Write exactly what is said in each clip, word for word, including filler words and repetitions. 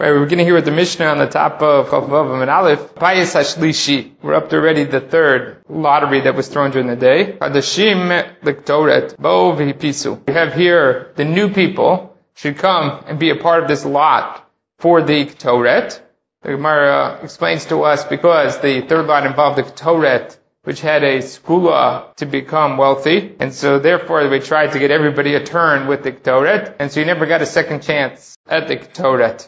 Right, we're beginning here with the Mishnah on the top of Chavav and Aleph. Payis Hashlishi. We're up to already the third lottery that was thrown during the day. Hadashim Lektoret Bo V'Hipisu. We have here the new people should come and be a part of this lot for the Ktoret. The Gemara explains to us because the third lot involved the Ktoret, which had a skula to become wealthy, and so therefore we tried to get everybody a turn with the Ktoret, and so you never got a second chance at the Ktoret.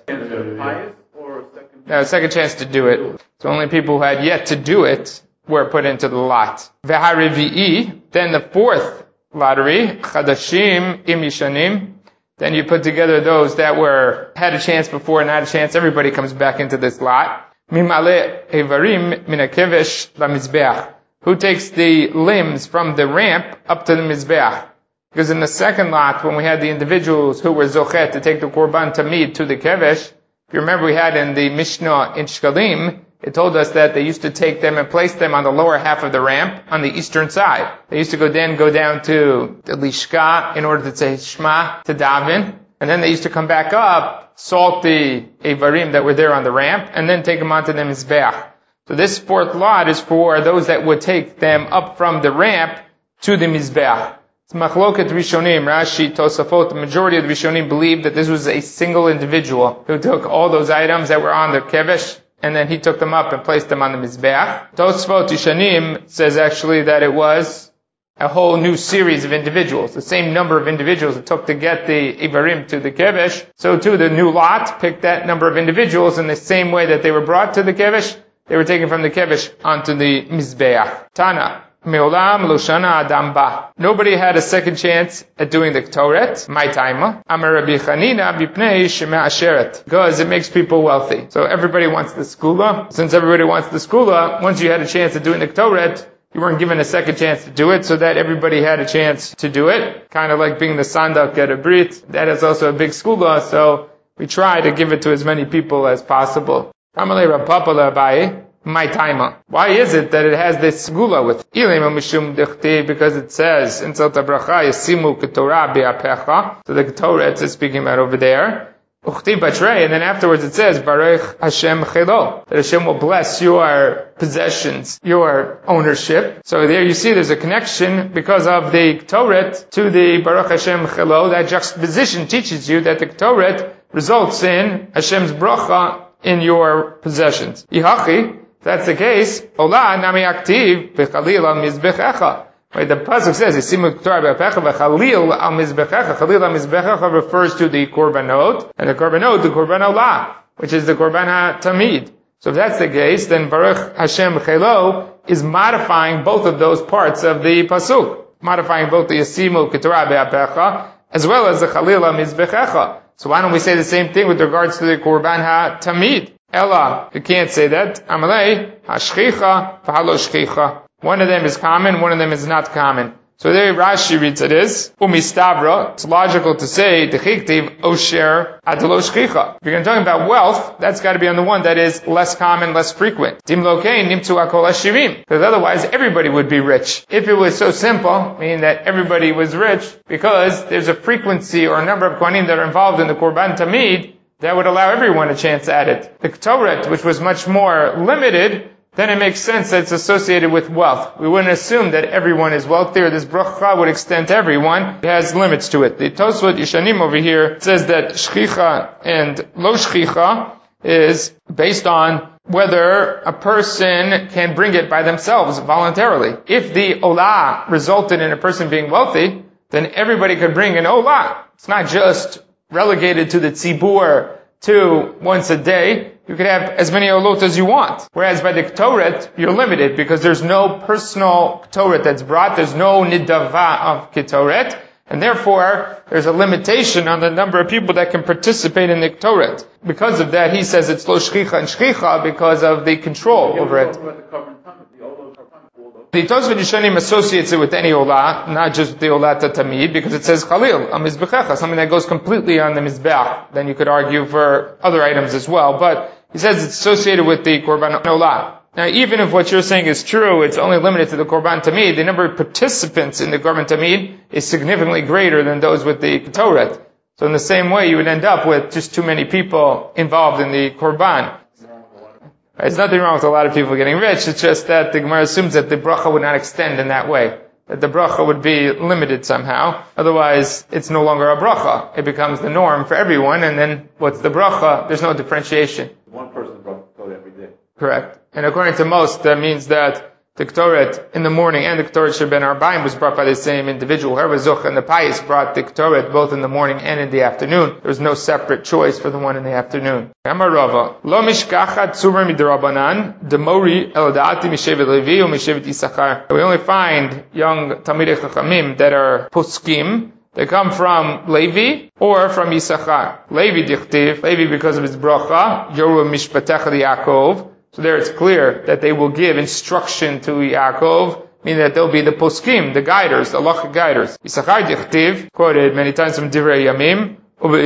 No, a second chance to do it. So only people who had yet to do it were put into the lot. V'harivi'i, then the fourth lottery, Chadashim Imishanim, then you put together those that were had a chance before and had a chance, everybody comes back into this lot. Mimale Evarim Minakevesh Lamizbeach. Who takes the limbs from the ramp up to the Mizbeach? Because in the second lot, when we had the individuals who were Zochet to take the Korban Tamid to the Kevesh, if you remember we had in the Mishnah in Shkalim, it told us that they used to take them and place them on the lower half of the ramp on the eastern side. They used to go then go down to the Lishka in order to say Shema to Davin, and then they used to come back up, salt the Evarim that were there on the ramp, and then take them onto the Mizbeach. So this fourth lot is for those that would take them up from the ramp to the Mizbeach. It's Machloket Rishonim, Rashi, Tosafot, the majority of the Rishonim believe that this was a single individual who took all those items that were on the Kevesh, and then he took them up and placed them on the Mizbeach. Tosafot Rishonim says actually that it was a whole new series of individuals, the same number of individuals it took to get the Ivarim to the Kevesh. So too, the new lot picked that number of individuals in the same way that they were brought to the Kevesh. They were taken from the Kevesh onto the Mizbeach. Tana. Me'olam loshana adam ba. Nobody had a second chance at doing the Ktoret. My time. Amar Rabbi Chanina bipnei sheme'asheret. Because it makes people wealthy. So everybody wants the skula. Since everybody wants the skula, once you had a chance at doing the Ktoret, you weren't given a second chance to do it, so that everybody had a chance to do it. Kind of like being the sandak at a brit. That is also a big skula, so we try to give it to as many people as possible. Amalei Rav Papa Abaye. My timer. Why is it that it has this segula with ilim mishum dichti? Because it says in Tzot Bracha yasimu ketorah be'apecha. So the Torah is speaking about over there. Uchti batrei, and then afterwards it says Baruch Hashem chelo, that Hashem will bless your possessions, your ownership. So there you see there's a connection because of the Torah to the Baruch Hashem chelo. That juxtaposition teaches you that the Torah results in Hashem's bracha in your possessions. Ihachi. If that's the case, Ola nami aktiv v'chalil al mizbechecha. Right, the pasuk says, "Yisimu k'torah be'apecha v'chalil al mizbechecha." Chalil al mizbechecha refers to the korbanot, and the korbanot, the korban olah, which is the korban ha-tamid. So if that's the case, then Baruch Hashem chelo is modifying both of those parts of the pasuk, modifying both the Yisimu k'torah be'apecha as well as the chalil al mizbechecha. So why don't we say the same thing with regards to the korban ha-tamid? Ella, you can't say that. Amalei, hashchicha, v'halo shchicha. One of them is common, one of them is not common. So there Rashi reads it is, umistavra, it's logical to say, dechiktiv, osher, adelo shchicha. If you're going to talk about wealth, that's got to be on the one that is less common, less frequent. Dimlokein, nimtu akol hashirim. Because otherwise everybody would be rich. If it was so simple, meaning that everybody was rich, because there's a frequency or a number of kohanim that are involved in the korban tamid, that would allow everyone a chance at it. The Ktoret, which was much more limited, then it makes sense that it's associated with wealth. We wouldn't assume that everyone is wealthy, or this bracha would extend to everyone. It has limits to it. The Tosfot Yishanim over here says that shchicha and lo shchicha is based on whether a person can bring it by themselves voluntarily. If the olah resulted in a person being wealthy, then everybody could bring an olah. It's not just relegated to the tzibur to once a day. You could have as many olot as you want. Whereas by the Ktoret, you're limited because there's no personal Ktoret that's brought. There's no nidava of Ktoret. And therefore, there's a limitation on the number of people that can participate in the Ktoret. Because of that, he says it's lo shchicha and shchicha because of the control over it. The Tosfot Yishanim associates it with any olah, not just with the olah tamid, because it says chalil, a mizbechecha, something that goes completely on the mizbech. Then you could argue for other items as well, but he says it's associated with the korban olah. Now, even if what you're saying is true, it's only limited to the korban tamid, the number of participants in the korban tamid is significantly greater than those with the Torah. So in the same way, you would end up with just too many people involved in the korban. There's nothing wrong with a lot of people getting rich. It's just that the Gemara assumes that the bracha would not extend in that way. That the bracha would be limited somehow. Otherwise, it's no longer a bracha. It becomes the norm for everyone, and then what's the bracha? There's no differentiation. One person's bracha every day. Correct. And according to most, that means that the Ketoret in the morning and the Ketoret Sheben Arbaim was brought by the same individual. Whoever Zoch and the Pais brought the Ketoret both in the morning and in the afternoon. There was no separate choice for the one in the afternoon. Amar Rava, Lo mishkachat tzumar midrabanan, demori eladati mishevet Levi or mishevet Yisachar. We only find young Talmidei Chachamim that are poskim. They come from Levi or from Yisachar. Levi dichtiv, Levi because of his bracha, Yoru mishpatecha Yaakov. So there it's clear that they will give instruction to Yaakov, meaning that they'll be the poskim, the guiders, the halachic guiders. Yisachar dichtiv, quoted many times from Divrei Yamim,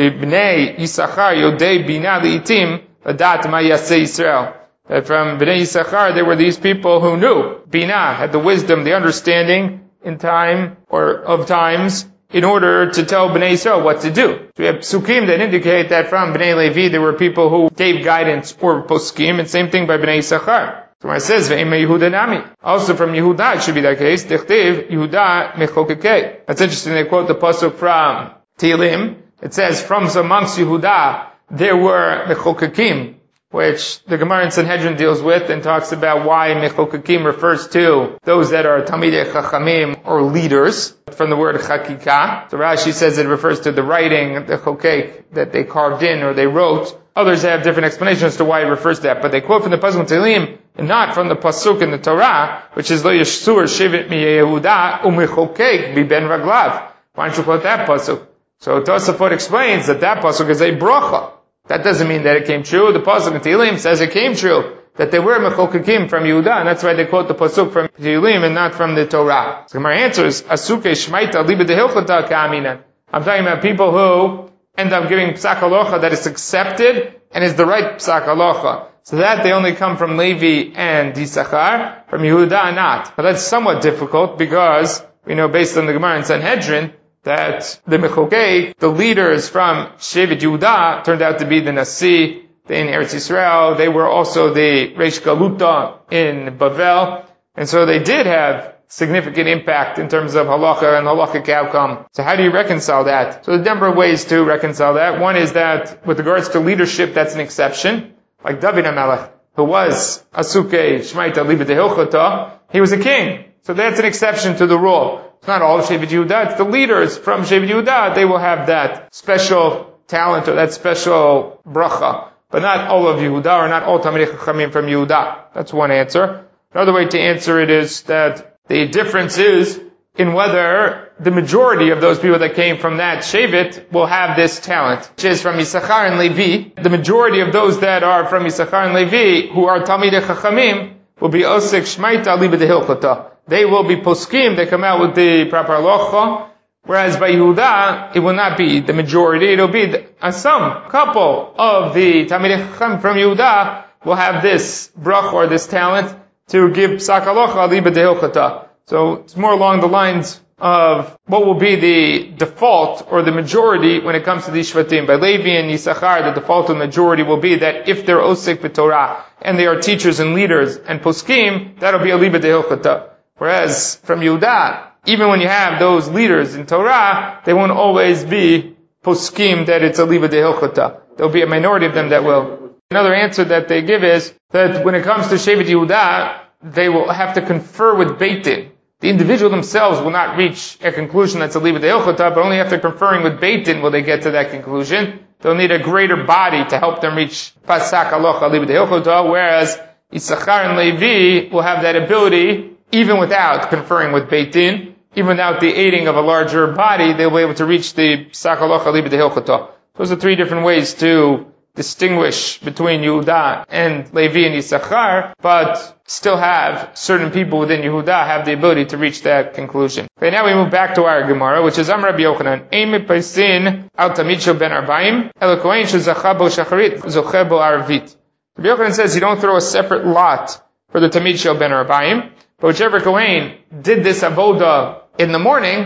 Bnei Yisachar yodei bina li'itim ladat ma yaseh Yisrael. That from Bnei Yisachar, there were these people who knew, bina, had the wisdom, the understanding in time, or of times, in order to tell Bnei Yisrael what to do. So we have psukim that indicate that from Bnei Levi there were people who gave guidance or poskim, and same thing by Bnei Yisachar. So when it says, Ve'imei Yehuda nami. Also from Yehuda it should be that case, Dechtiv Yehuda mechokekei. That's interesting, they quote the pasuk from Tehillim. It says, from amongst Yehuda there were mechokekim, which the Gemara in Sanhedrin deals with and talks about why mechokekim refers to those that are Talmidei Chachamim or leaders, from the word chakika. So Rashi says it refers to the writing, the chokek, that they carved in or they wrote. Others have different explanations as to why it refers to that, but they quote from the pasuk in Tehillim and not from the pasuk in the Torah, which is Lo Yeshur Shevet Mi Yehuda Umechokek Bi Ben Raglav. Why don't you quote that pasuk? So Tosafot explains that that pasuk is a bracha. That doesn't mean that it came true. The pasuk in Tehillim says it came true, that they were mechokekim from Yehuda, and that's why they quote the pasuk from Tehillim and not from the Torah. So my answer is, Asuke Shmaita Liba Dehilchata Ka'aminan. I'm talking about people who end up giving psak halacha that is accepted and is the right psak halacha. So that they only come from Levi and Yisachar, from Yehuda not. But that's somewhat difficult because we know based on the Gemara in Sanhedrin that the Mechokei, the leaders from Shevet Yehuda, turned out to be the Nasi in Eretz Yisrael. They were also the Reish Galuta in Bavel. And so they did have significant impact in terms of halacha and halachic outcome. So how do you reconcile that? So there are a number of ways to reconcile that. One is that with regards to leadership, that's an exception. Like David HaMelech, who was Asuke Shmaita Liba Dehilchata, he was a king. So that's an exception to the rule. It's not all of Shevet Yehuda, it's the leaders from Shevet Yehuda, they will have that special talent or that special bracha. But not all of Yehuda, or not all Talmidei Chachamim from Yehuda. That's one answer. Another way to answer it is that the difference is in whether the majority of those people that came from that Shevet will have this talent, which is from Yisachar and Levi. The majority of those that are from Yisachar and Levi, who are Talmidei Chachamim, will be Osek Shmaita Liba Dehilchata. They will be poskim, they come out with the proper halacha, whereas by Yehuda, it will not be the majority, it will be the, uh, some couple of the Talmidei Chacham from Yehuda will have this brach or this talent to give psak halacha liba dehilchata. So it's more along the lines of what will be the default or the majority when it comes to these shvatim. By Levi and Yisachar, the default and majority will be that if they're osek b'Torah and they are teachers and leaders and poskim, that'll be a liba dehilchata. Whereas from Yehuda, even when you have those leaders in Torah, they won't always be poskim that it's a liba dehilchata. There'll be a minority of them that will. Another answer that they give is that when it comes to Shevet Yehuda, they will have to confer with Beit Din. The individual themselves will not reach a conclusion that's a liba dehilchata, but only after conferring with Beit Din will they get to that conclusion. They'll need a greater body to help them reach pasak halacha liba dehilchata, whereas Yisachar and Levi will have that ability even without conferring with Beit Din, even without the aiding of a larger body, they'll be able to reach the psak halacha liba dehilchata. Those are three different ways to distinguish between Yehuda and Levi and Yisachar, but still have certain people within Yehuda have the ability to reach that conclusion. Okay, now we move back to our Gemara, which is Am Rabbi Yochanan, Ein mepaisin al tamid shel ben arba'im, ela kohen shezacha bo shacharit, zoche bo arvit. Rabbi Yochanan says you don't throw a separate lot for the tamid shel ben arba'im, but whichever kohen did this avoda in the morning,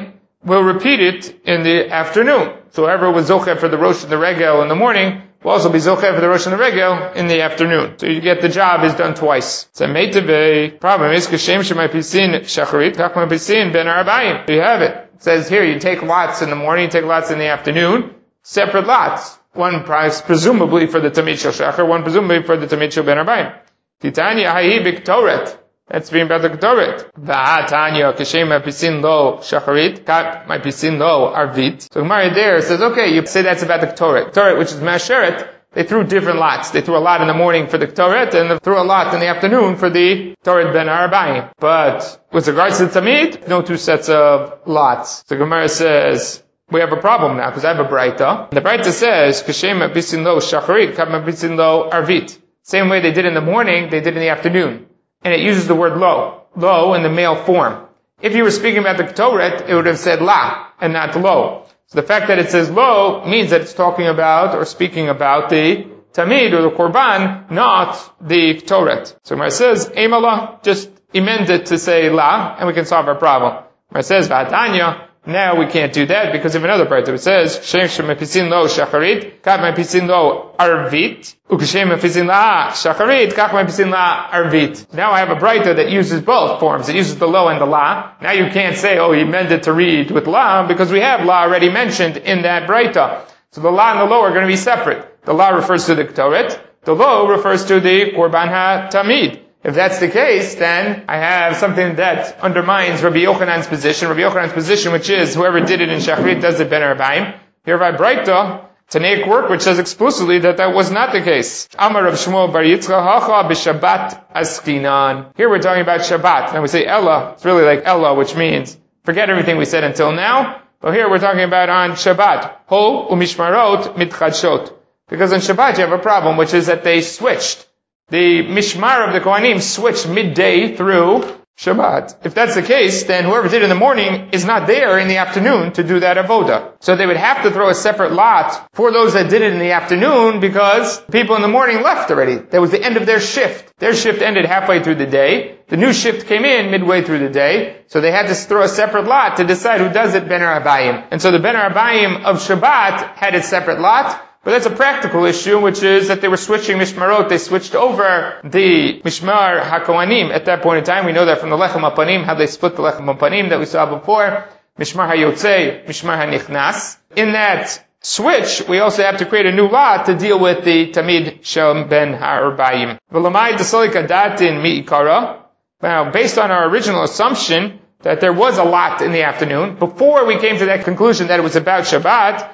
will repeat it in the afternoon. So whoever was zocheh for the rosh and the regel in the morning will also be zocheh for the rosh and the regel in the afternoon. So you get the job is done twice. So meitave, problem is kashem shemay pisin shacharit, kachma pisin ben arbaim. So you have it. It says here you take lots in the morning, you take lots in the afternoon, separate lots. One price presumably for the tamid shel shachar, one presumably for the tamid shel ben arbaim. Titania hahi biktoret. That's being about the Ketoret. Va'atanya k'shema pisin lo shacharit, kat my pisin lo arvit. So Gemara there says, okay, you say that's about the Ketoret. Ketoret, which is Masheret, they threw different lots. They threw a lot in the morning for the Ketoret, and they threw a lot in the afternoon for the Ketoret ben Arbaim. But with regards to the Tamid, no two sets of lots. So Gemara says, we have a problem now, because I have a Braita. The Braita says, k'shema pisin lo shacharit, kat my pisin lo arvit. Same way they did in the morning, they did in the afternoon. And it uses the word lo, lo in the male form. If you were speaking about the Ketoret, it would have said la, and not lo. So the fact that it says lo means that it's talking about, or speaking about the Tamid, or the Korban, not the Ketoret. So when it says, Emala, just amend it to say la, and we can solve our problem. When it says, V'atanya, now we can't do that because of another part. It says, Shem shemepisin lo shacharit, kach mepisin lo arvit, ukashem mepisin la shacharit, kach mepisin la arvit. Now I have a braita that uses both forms. It uses the lo and the la. Now you can't say, oh, he meant it to read with la, because we have la already mentioned in that braita. So the la and the lo are going to be separate. The la refers to the Ketoret. The lo refers to the Korban HaTamid. If that's the case, then I have something that undermines Rabbi Yochanan's position. Rabbi Yochanan's position, which is whoever did it in Shacharit does it ben Arbaim. Here by Braita, Tanaic work, which says explicitly that that was not the case. Amar Rav Shmuel bar Yitzchak hacha b'Shabbat askinan. Here we're talking about Shabbat. Now we say Ella. It's really like Ella, which means forget everything we said until now. But here we're talking about on Shabbat. Hol u'mishmarot mitchadshot. Because on Shabbat you have a problem, which is that they switched. The Mishmar of the Kohanim switched midday through Shabbat. If that's the case, then whoever did it in the morning is not there in the afternoon to do that avoda. So they would have to throw a separate lot for those that did it in the afternoon because people in the morning left already. That was the end of their shift. Their shift ended halfway through the day. The new shift came in midway through the day. So they had to throw a separate lot to decide who does it ben Arbaim. And so the ben Arbaim of Shabbat had its separate lot. But that's a practical issue, which is that they were switching Mishmarot. They switched over the Mishmar HaKohanim at that point in time. We know that from the Lechem HaPanim, how they split the Lechem HaPanim that we saw before. Mishmar HaYotzei, Mishmar HaNichnas. In that switch, we also have to create a new lot to deal with the Tamid Shel Ben HaArbaim. V'lamai T'solik Adatin Mi'ikara. Now, based on our original assumption that there was a lot in the afternoon, before we came to that conclusion that it was about Shabbat,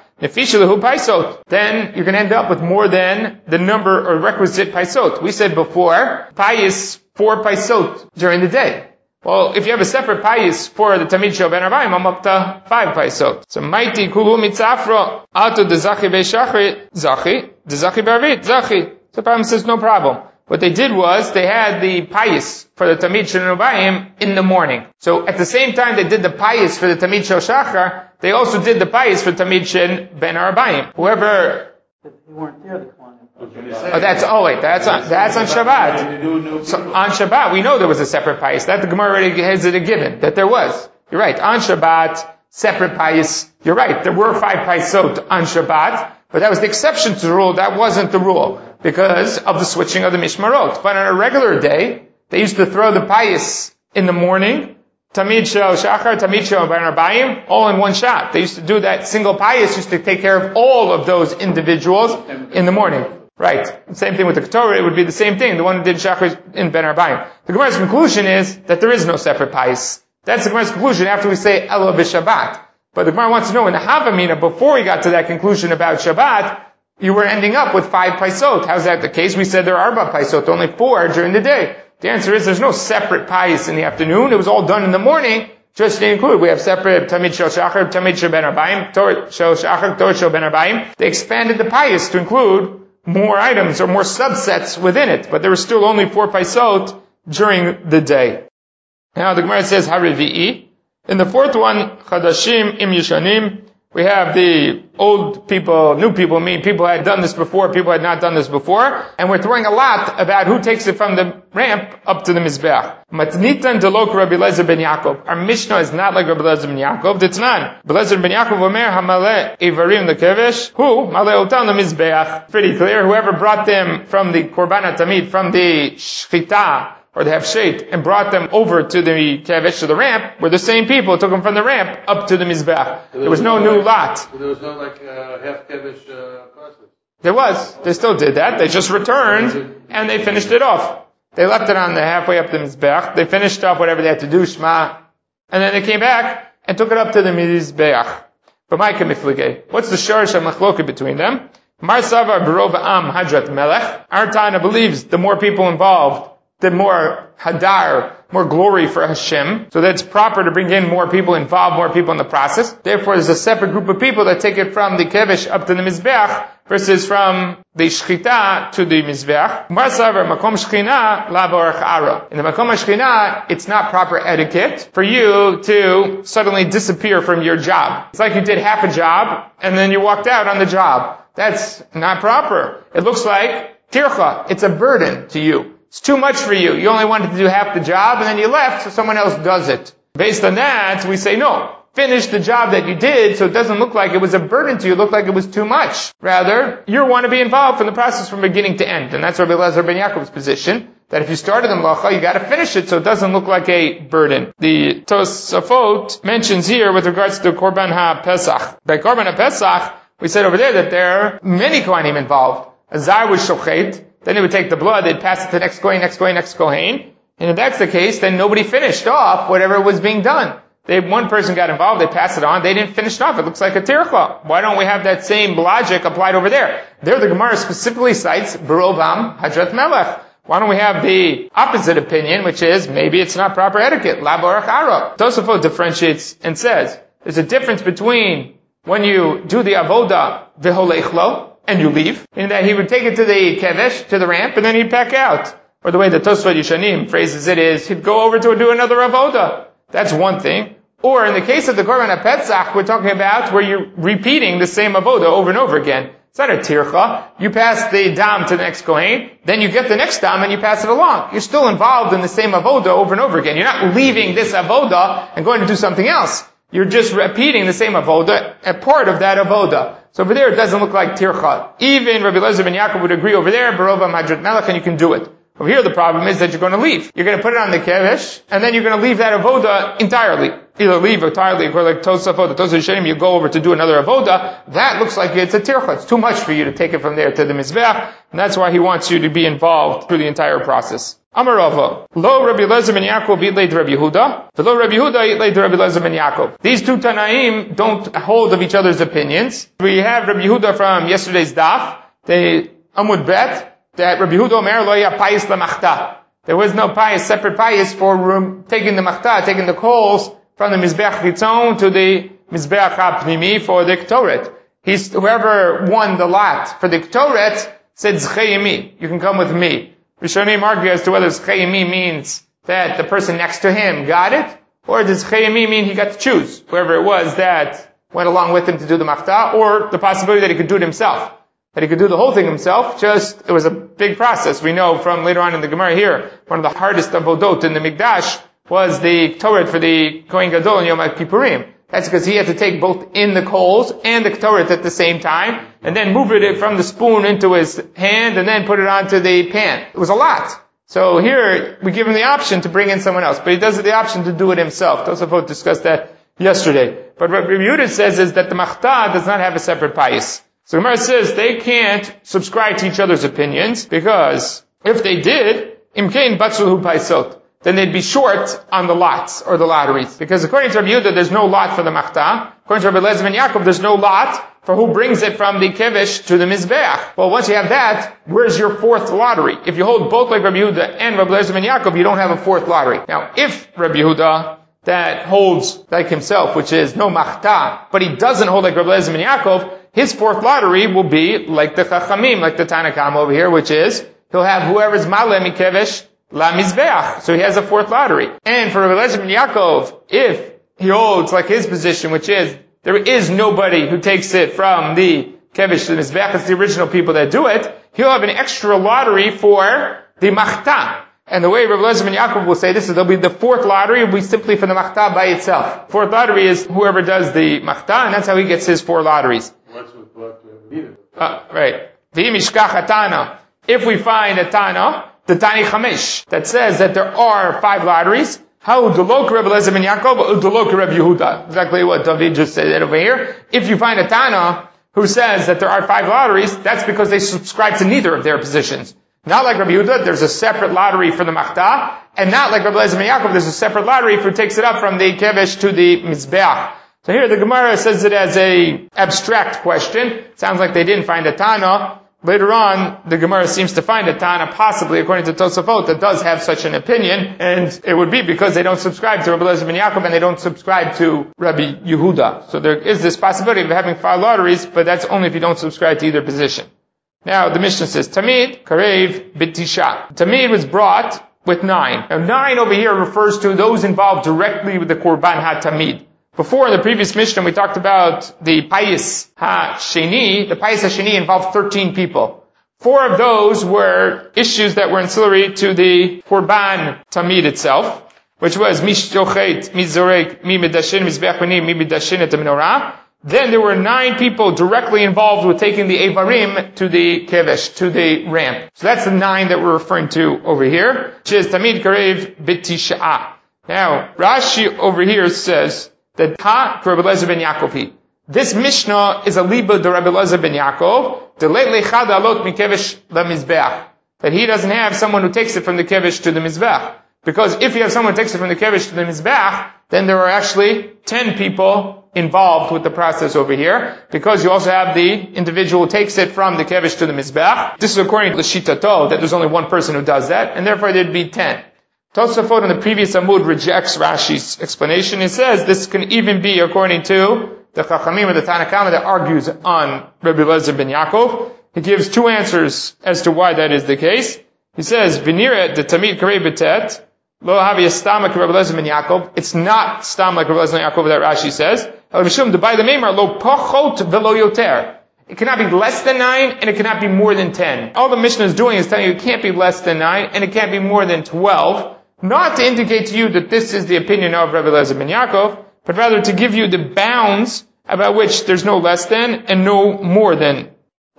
then you're going to end up with more than the number or requisite paisot. We said before, payis four paisot during the day. Well, if you have a separate payis for the Tamid Shel Ben Arbaim, I'm up to five paisot. So mighty kulu mitzafro ato de zachi be'shachri zachi de zachi be'arvit zachi. So the Rambam says no problem. What they did was they had the payis for the Tamid Shel Arbaim in the morning. So at the same time they did the payis for the Tamid Shel Shachar, they also did the payis for Tamid Shel Ben Arbaim. Whoever. They weren't there. The Oh, that's oh wait, that's on that's on Shabbat. So on Shabbat we know there was a separate payis. That the Gemara already has it a given that there was. You're right. On Shabbat, separate payis. You're right. There were five paisot on Shabbat, but that was the exception to the rule. That wasn't the rule because of the switching of the mishmarot. But on a regular day, they used to throw the payis in the morning. Tamid Shel Shachar, Tamid Shel Ben Arbaim, all in one shot. They used to do that single payis, used to take care of all of those individuals in the morning. Right. Same thing with the Ketorah, it would be the same thing. The one who did Shachar in Ben Arbaim. The Gemara's conclusion is that there is no separate payis. That's the Gemara's conclusion after we say Elo b'Shabbat. But the Gemara wants to know in the Havamina, before we got to that conclusion about Shabbat, you were ending up with five paisot. How's that the case? We said there are arba paisot, only four during the day. The answer is there's no separate payis in the afternoon. It was all done in the morning, just to include. We have separate Tamid Shel Shachar, Tamid Shel Ben Arbaim, Torah Shel Shachar, Torah Shel Ben Arbaim. They expanded the payis to include more items or more subsets within it, but there were still only four paisot during the day. Now the Gemara says Harivi'i. In the fourth one, Chadashim im Yishanim, We have the old people, new people, mean people had done this before, people had not done this before, and we're throwing a lot about who takes it from the ramp up to the Mizbeach. Matnitan delok Rabbi Eliezer ben Yaakov. Our Mishnah is not like Rabbi Eliezer ben Yaakov. It's not. Rabbi Eliezer ben Yaakov omer hamale ivarim lekevesh. Who? Male otam the Mizbeach. Pretty clear. Whoever brought them from the Korban HaTamid, from the Shchita, or the Hefshet, and brought them over to the Kevesh, to the ramp, were the same people, took them from the ramp up to the Mizbeach. There, there was no, no new lot. So there was no like uh, half Kevesh uh, process? There was. They still did that. They just returned, and they finished it off. They left it on the halfway up the Mizbeach. They finished off whatever they had to do, Shema, and then they came back and took it up to the Mizbeach. But Ma'ika Mifligei. What's the shorish of machloket between them? Mar Savar Berov Am Hadrat Melech. Our Tana believes the more people involved, the more hadar, more glory for Hashem. So that's proper to bring in more people involved, more people in the process. Therefore, there's a separate group of people that take it from the Kevesh up to the Mizbeach versus from the Shchita to the Mizbeach. Marsavar Makom Shchina Lavorach Ara. In the Makom Shchina, it's not proper etiquette for you to suddenly disappear from your job. It's like you did half a job and then you walked out on the job. That's not proper. It looks like tircha. It's a burden to you. It's too much for you. You only wanted to do half the job and then you left so someone else does it. Based on that, we say no. Finish the job that you did so it doesn't look like it was a burden to you, it looked like it was too much. Rather, you want to be involved in the process from beginning to end. And that's Rabbi Eliezer ben Yaakov's position, that if you started the malacha, you got to finish it so it doesn't look like a burden. The Tosafot mentions here with regards to Korban HaPesach. By Korban HaPesach, we said over there that there are many Kohanim involved. A Zar was shochet. Then he would take the blood, they'd pass it to the next Kohen, next Kohen, next Kohen. And if that's the case, then nobody finished off whatever was being done. They, one person got involved, they passed it on, they didn't finish it off. It looks like a tircha. Why don't we have that same logic applied over there? There the Gemara specifically cites Berovam Hadrat Melech. Why don't we have the opposite opinion, which is maybe it's not proper etiquette. La Barach Ara. Tosafot differentiates and says there's a difference between when you do the avoda v'holechlo, and you leave, in that he would take it to the kevesh, to the ramp, and then he'd pack out. Or the way the Tosfot Yishanim phrases it is, he'd go over to do another avoda. That's one thing. Or in the case of the Korban HaPesach, we're talking about where you're repeating the same avoda over and over again. It's not a tircha. You pass the dam to the next Kohen, then you get the next dam and you pass it along. You're still involved in the same avoda over and over again. You're not leaving this avoda and going to do something else. You're just repeating the same avoda, a part of that avoda. So over there it doesn't look like tircha. Even Rabbi Eliezer ben Yaakov would agree over there, Berovam Hadrat Melech, and you can do it. Over here the problem is that you're going to leave. You're going to put it on the kevesh, and then you're going to leave that avoda entirely. Either leave entirely, or like Tosafot, the Tosafot Yishanim, you go over to do another avoda. That looks like it's a tircha. It's too much for you to take it from there to the Mizbeach, and that's why he wants you to be involved through the entire process. Amar Rava, lo Rabbi Eliezer ben Yaakov yitlei Rabbi Yehuda, v'lo Rabbi Yehuda yitlei Rabbi Eliezer ben Yaakov. These two Tanaim don't hold of each other's opinions. We have Rabbi Yehuda from yesterday's daf, the Amud Bet, that Rabbi Yehuda omer lo ya payis lamachta. There was no payis, separate payis for room, taking the machta, taking the coals from the Mizbeach Chitzon to the Mizbeach HaPnimi for the Ktoret. He's, whoever won the lot for the Ktoret said Zchayimi, you can come with me. Rishonim argue as to whether Zchayimi means that the person next to him got it, or does Zchayimi mean he got to choose, whoever it was that went along with him to do the Machta, or the possibility that he could do it himself. That he could do the whole thing himself, just, it was a big process. We know from later on in the Gemara here, one of the hardest avodot in the Mikdash was the Ktoret for the Kohen Gadol in Yom Kippurim. That's because he had to take both in the coals and the Ktoret at the same time, and then move it from the spoon into his hand, and then put it onto the pan. It was a lot. So here, we give him the option to bring in someone else, but he does have the option to do it himself. Tosafot discussed that yesterday. But what Rabbi Yehuda says is that the Machta does not have a separate payis. So Gemara says they can't subscribe to each other's opinions, because if they did, Imkein Batsulhu Paisot, then they'd be short on the lots, or the lotteries. Because according to Rabbi Yehuda, there's no lot for the Machta. According to Rabbi Eliezer ben Yaakov, there's no lot for who brings it from the Kevesh to the Mizbeach. Well, once you have that, where's your fourth lottery? If you hold both like Rabbi Yehuda and Rabbi Eliezer ben Yaakov, you don't have a fourth lottery. Now, if Rabbi Yehuda, that holds like himself, which is no Machta, but he doesn't hold like Rabbi Eliezer ben Yaakov, his fourth lottery will be like the Chachamim, like the Tanna Kama over here, which is, he'll have whoever's Maleh Mikevesh La Mizbeach. So he has a fourth lottery. And for Rabbi Eliezer ben Yaakov, if he holds like his position, which is there is nobody who takes it from the kevish to the mizbeach, it's the original people that do it, he'll have an extra lottery for the machta. And the way Rabbi Eliezer ben Yaakov will say this is, there'll be the fourth lottery will be simply for the machta by itself. Fourth lottery is whoever does the machta, and that's how he gets his four lotteries. What's with what we needed? Uh, right. If we find a Tana, the Tani Chamesh, that says that there are five lotteries, how udolok Rabbi Eliezer ben Yaakov, udolok Rabbi Yehuda. Exactly what David just said over here. If you find a Tana who says that there are five lotteries, that's because they subscribe to neither of their positions. Not like Rabbi Yehuda, there's a separate lottery for the Machta, and not like Rabbi Eliezer ben Yaakov, there's a separate lottery for who takes it up from the Kevesh to the Mizbeach. So here the Gemara says it as a abstract question. Sounds like they didn't find a Tana. Later on, the Gemara seems to find a Tana, possibly according to Tosafot, that does have such an opinion, and it would be because they don't subscribe to Rabbi Eliezer ben Yaakov and they don't subscribe to Rabbi Yehuda. So there is this possibility of having five lotteries, but that's only if you don't subscribe to either position. Now, the Mishnah says, Tamid, Karev, B'tisha. Tamid was brought with nine. Now, nine over here refers to those involved directly with the Korban HaTamid. Before, in the previous Mishnah, we talked about the Payis HaSheni. The Payis HaSheni involved thirteen people. Four of those were issues that were ancillary to the Korban Tamid itself, which was Mish Jochet, Mi Zorek, Mi Medashin, Mizbeach B'ni, Mi Medashin et Menorah. Then there were nine people directly involved with taking the Evarim to the Kevesh, to the ramp. So that's the nine that we're referring to over here, which is Tamid Karev B'tisha'a. Now, Rashi over here says that Ha Rabbi Eliezer ben Yaakov. This Mishnah is a liba de Rabbi Eliezer ben Yaakov, de le'le chad alot mikevesh lemizbeach. That he doesn't have someone who takes it from the Kevesh to the Mizbeach. Because if you have someone who takes it from the Kevesh to the Mizbeach, then there are actually ten people involved with the process over here, because you also have the individual who takes it from the Kevesh to the Mizbeach. This is according to the Shitato, that there's only one person who does that, and therefore there'd be ten. Tosafot in the previous Amud rejects Rashi's explanation. It says this can even be according to the Chachamim or the Tanakama that argues on Rabbi Eliezer ben Yaakov. He gives two answers as to why that is the case. He says, V'nira the Tamid Karei B'tet, Lo havi stam like Rabbi Eliezer ben Yaakov. It's not stam like Rabbi Eliezer ben Yaakov that Rashi says. Lo pachot velo yoter. It cannot be less than nine, and it cannot be more than ten. All the Mishnah is doing is telling you it can't be less than nine, and it can't be more than twelve. Not to indicate to you that this is the opinion of Rabbi Eliezer ben Yaakov, but rather to give you the bounds about which there's no less than and no more than.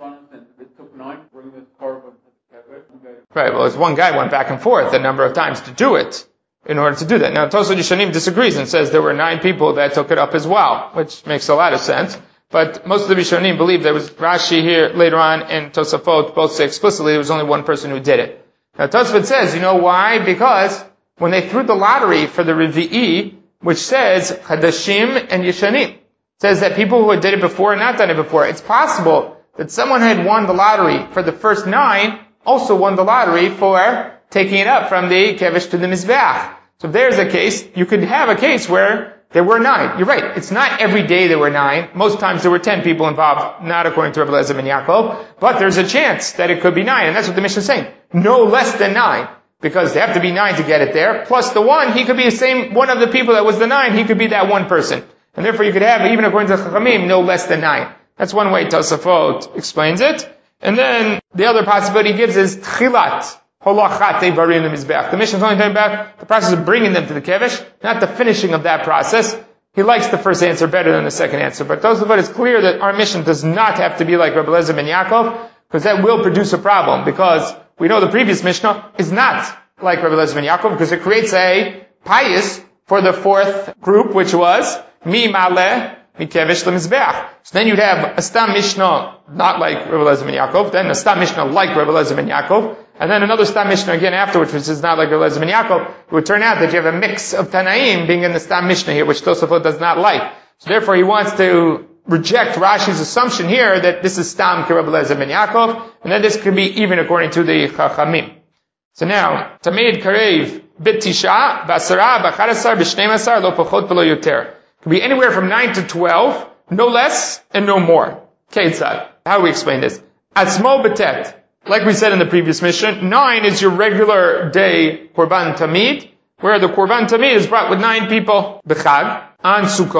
Right, well, it's one guy went back and forth a number of times to do it, in order to do that. Now, Tosafot Yishanim disagrees and says there were nine people that took it up as well, which makes a lot of sense. But most of the Rishonim believe there was Rashi here later on and Tosafot both say explicitly there was only one person who did it. Now, Tosafot says, you know why? Because when they threw the lottery for the Revi'i, which says Hadashim and Yishanim, says that people who had did it before and not done it before, it's possible that someone had won the lottery for the first nine, also won the lottery for taking it up from the Kevesh to the Mizbeach. So if there's a case, you could have a case where there were nine. You're right, it's not every day there were nine. Most times there were ten people involved, not according to Rabbi Eliezer ben Yaakov, but there's a chance that it could be nine, and that's what the Mishnah is saying. No less than nine, because they have to be nine to get it there, plus the one, he could be the same, one of the people that was the nine, he could be that one person. And therefore you could have, even according to the Chachamim, no less than nine. That's one way Tosafot explains it. And then the other possibility he gives is Tchilat Holachat Evarim Mizbeach. The Mishnah is only talking about the process of bringing them to the Kevesh, not the finishing of that process. He likes the first answer better than the second answer. But Tosafot is clear that our mission does not have to be like Rabbi Eliezer ben Yaakov, because that will produce a problem. Because we know the previous Mishnah is not like Rabbi Eliezer ben Yaakov, because it creates a pious for the fourth group, which was Mi Maleh Mikevesh Lemizbeach. So then you'd have a Stam Mishnah not like Rabbi Eliezer ben Yaakov, then a Stam Mishnah like Rabbi Eliezer ben Yaakov, and then another Stam Mishnah again afterwards, which is not like Rabbi Eliezer ben Yaakov. It would turn out that you have a mix of Tanaim being in the Stam Mishnah here, which Tosafot does not like. So therefore he wants to reject Rashi's assumption here that this is Stam Ki Rabbi Eliezer ben Yaakov, and that this could be even according to the Chachamim. So now, Tamid Karev B'tisha, B'asara, B'chadasar, B'shneim Lo Pachot V'lo Yoter. Could be anywhere from nine to twelve, no less and no more. Ketzad. How do we explain this? Atzmo B'tet. Like we said in the previous mission, nine is your regular day Korban Tamid, where the Korban Tamid is brought with nine people, B'chag, on Sukkot,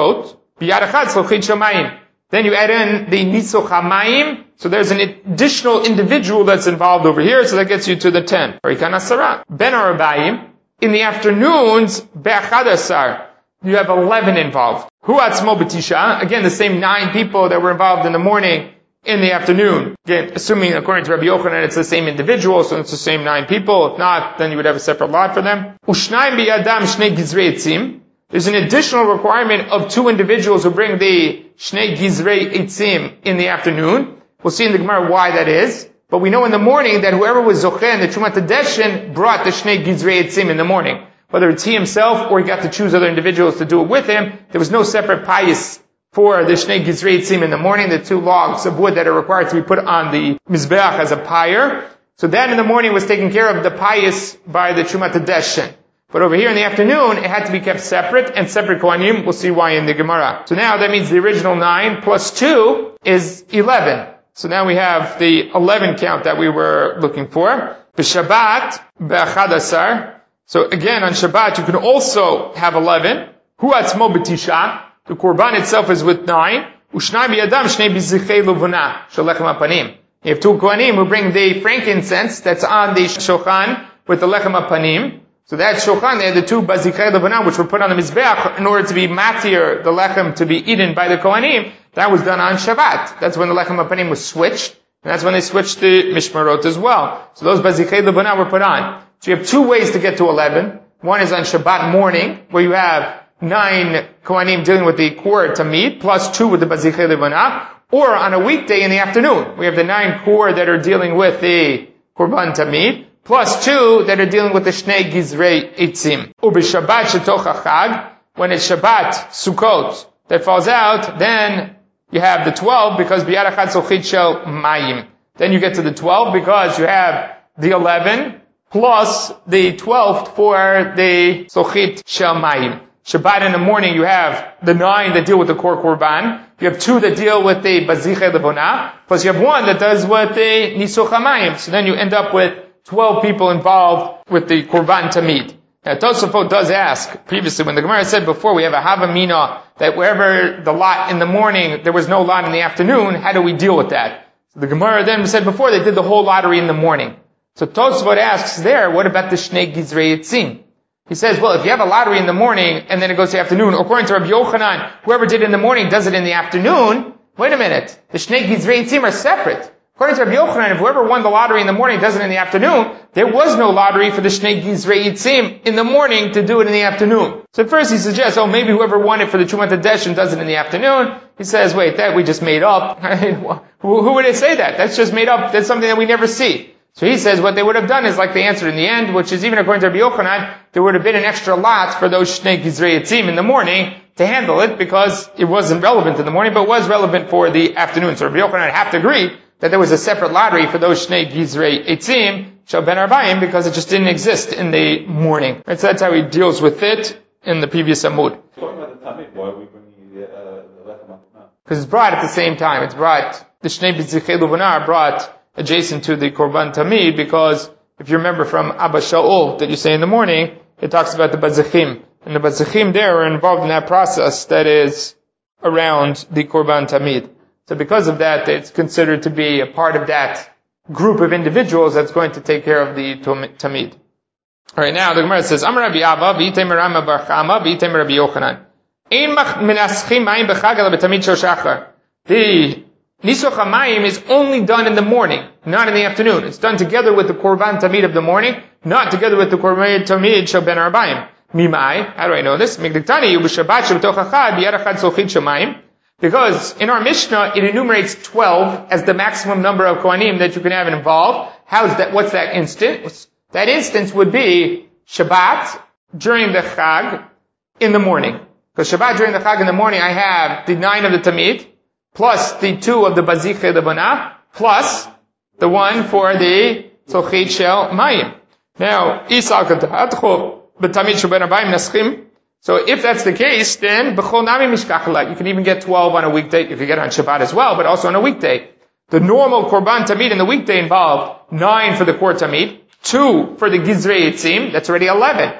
B'yad echad sochit shel mayim. Then you add in the Nitzoch HaMayim, so there's an additional individual that's involved over here, so that gets you to the ten. Rikan Asara. Ben Arabayim, in the afternoons, Be'achad Asar, you have eleven involved. Hu Atzmo B'tisha, again the same nine people that were involved in the morning, in the afternoon. Again, assuming according to Rabbi Yochanan it's the same individual, so it's the same nine people. If not, then you would have a separate lot for them. Ushnaim B'yadam Shnei Gizrei Etzim. There's an additional requirement of two individuals who bring the Shnei Gizrei Eitzim in the afternoon. We'll see in the Gemara why that is. But we know in the morning that whoever was Zocheh in the Trumat HaDeshen brought the Shnei Gizrei Eitzim in the morning. Whether it's he himself or he got to choose other individuals to do it with him, there was no separate payis for the Shnei Gizrei Eitzim in the morning, the two logs of wood that are required to be put on the Mizbeach as a pyre. So that in the morning was taken care of the payis by the Trumat HaDeshen. But over here in the afternoon, it had to be kept separate, and separate Kohanim. We'll see why in the Gemara. So now that means the original nine plus two is eleven. So now we have the eleven count that we were looking for. B'Shabbat, Be'achad Asar. So again, on Shabbat, you can also have eleven. Hu Atzmo B'Tisha. The Korban itself is with nine. U'shnai b'yadam shnei b'zichei luvuna. Shalechem HaPanim. You have two Kohanim who bring the frankincense that's on the Shochan with the Lechem HaPanim. So that shochan, they had the two bazichei levana, which were put on the mizbeach in order to be matir, the lechem to be eaten by the kohanim. That was done on Shabbat. That's when the lechem hapanim was switched, and that's when they switched the mishmarot as well. So those bazichei levana were put on. So you have two ways to get to eleven. One is on Shabbat morning, where you have nine kohanim dealing with the kor tamid, plus two with the bazichei levana, or on a weekday in the afternoon. We have the nine kor that are dealing with the korban tamid, plus two that are dealing with the Shnei Gizrei Eitzim. Ubi Shabbat Shetoch HaChag, when it's Shabbat, Sukkot, that falls out, then you have the twelve, because B'yad Echad Sochit Shel Mayim. Then you get to the twelve, because you have the eleven, plus the twelfth for the Sochit Shel Mayim. Shabbat in the morning, you have the nine that deal with the Kor Korban, you have two that deal with the Bazichei Levona, plus you have one that does with the Nitzoch HaMayim. So then you end up with twelve people involved with the Korban Tamid. Now, Tosafot does ask, previously, when the Gemara said before, we have a Havamina, that wherever the lot in the morning, there was no lot in the afternoon, how do we deal with that? So the Gemara then said before, they did the whole lottery in the morning. So Tosafot asks there, what about the Shnei Gizrei Eitzim? He says, well, if you have a lottery in the morning, and then it goes to the afternoon, according to Rabbi Yochanan, whoever did it in the morning does it in the afternoon, wait a minute, the Shnei Gizrei Eitzim are separate. According to Rabbi Yochanan, if whoever won the lottery in the morning does it in the afternoon, there was no lottery for the Shnei Gizrei Eitzim in the morning to do it in the afternoon. So at first he suggests, oh, maybe whoever won it for the Trumat HaDeshen does it in the afternoon. He says, wait, that we just made up. who, who would say that? That's just made up. That's something that we never see. So he says what they would have done is like they answered in the end, which is even according to Rabbi Yochanan, there would have been an extra lot for those Shnei Gizrei Eitzim in the morning to handle it, because it wasn't relevant in the morning, but was relevant for the afternoon. So Rabbi Yochanan have to agree that there was a separate lottery for those Shnei Gizrei Eitzim, Shel Ben Arbayim, because it just didn't exist in the morning. Right, so that's how he deals with it in the previous Amud. Talking about the Tamid, why are we bringing the uh, Lechem HaPanim? Because it's brought at the same time. It's brought, the Shnei B'zichei Levana are brought adjacent to the Korban Tamid, because if you remember from Abba Shaul that you say in the morning, it talks about the Bazichim. And the Bazichim there are involved in that process that is around the Korban Tamid. So because of that, it's considered to be a part of that group of individuals that's going to take care of the Tamid. Alright, now the Gemara says, Amar Rabbi Abba, v'yitem Rama bar Chama, v'yitem Rabbi Yochanan. Ein menaschim mayim b'chag ala b'tamid shel shachar. The Nitzoch HaMayim is only done in the morning, not in the afternoon. It's done together with the Korban Tamid of the morning, not together with the Korban Tamid Shel Ben Arbayim. Mimai, how do I know this? Migdiktani, Ub'Shabbat Sheb'toch Achad, B'yad Echad Sochit Shel Mayim. Because in our Mishnah, it enumerates twelve as the maximum number of Kohanim that you can have involved. How's that, what's that instance? That instance would be Shabbat during the Chag in the morning. Because Shabbat during the Chag in the morning, I have the nine of the Tamid, plus the two of the Bazichei Levana, plus the one for the Sochit Shel Mayim. Now, Isal K'ta'atcho, B'tamid Shel Ben Arbayim Naschim. So if that's the case, then B'chol Nami Mishkachalak. You can even get twelve on a weekday, if you get it on Shabbat as well, but also on a weekday. The normal Korban Tamid in the weekday involved nine for the Kor Tamid, two for the Gizrei Eitzim, that's already eleven.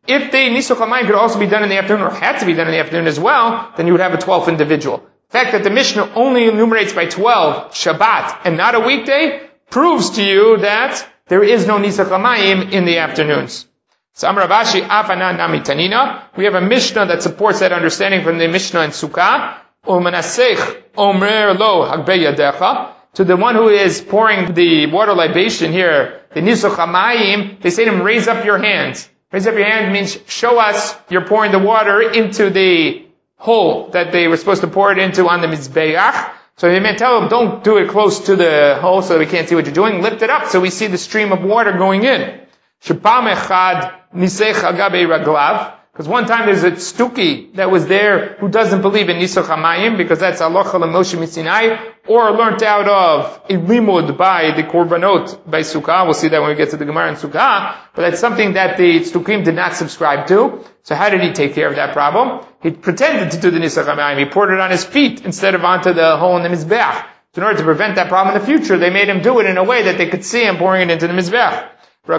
If the Nisuch HaMayim could also be done in the afternoon, or had to be done in the afternoon as well, then you would have a twelfth individual. The fact that the Mishnah only enumerates by twelve Shabbat and not a weekday proves to you that there is no Nisuch HaMayim in the afternoons. So Amar Rav Ashi Afana Nami Tanina. We have a Mishnah that supports that understanding from the Mishnah in Sukkah. Umanasech Omer Lo Hagbei Yadecha. To the one who is pouring the water libation here, the Nisuch HaMayim, they say to him, raise up your hands. Raise up your hand means show us you're pouring the water into the hole that they were supposed to pour it into on the Mizbeach. So they may tell them, don't do it close to the hole so that we can't see what you're doing. Lift it up so we see the stream of water going in. Shepam echad nisech agabe raglav. Because one time there's a Stuki that was there who doesn't believe in Nisuch HaMayim because that's halacha l'Moshe Misinai, or learnt out of a limud by the Korbanot by Sukkah. We'll see that when we get to the Gemara in Sukkah. But that's something that the Stukim did not subscribe to. So how did he take care of that problem? He pretended to do the Nisuch HaMayim. He poured it on his feet instead of onto the hole in the Mizbeach. So in order to prevent that problem in the future, they made him do it in a way that they could see him pouring it into the Mizbeach.